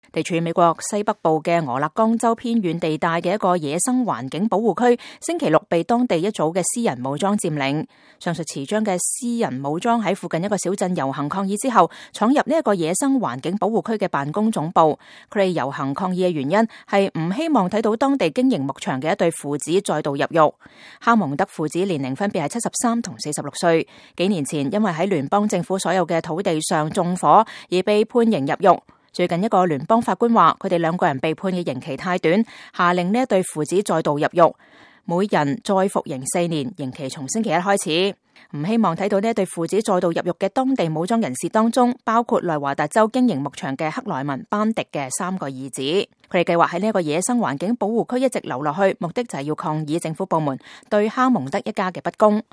地處美國西北部嘅俄勒岡州偏遠地帶嘅一個野生環境保護區，星期六被當地一組嘅私人武裝佔領。上述持章嘅私人武裝喺附近一個小鎮遊行抗議之後，闖入呢一個野生環境保護區嘅辦公總部。佢哋遊行抗議嘅原因係唔希望睇到當地經營牧場嘅一對父子再度入獄。哈蒙德父子年齡分別係73同46歲，幾年前因為喺聯邦政府所有嘅土地上縱火而被判刑入獄。最近一個聯邦法官話，佢哋兩個人被判嘅刑期太短，下令呢一對父子再度入獄，每人再服刑4年，刑期從星期一開始。唔希望睇到呢一對父子再度入獄嘅當地武裝人士當中，包括內華達州經營牧場嘅克萊文班迪嘅3個兒子。佢哋計劃喺呢一個野生環境保護區一直留落去，目的就係要抗議政府部門對哈蒙德一家嘅不公。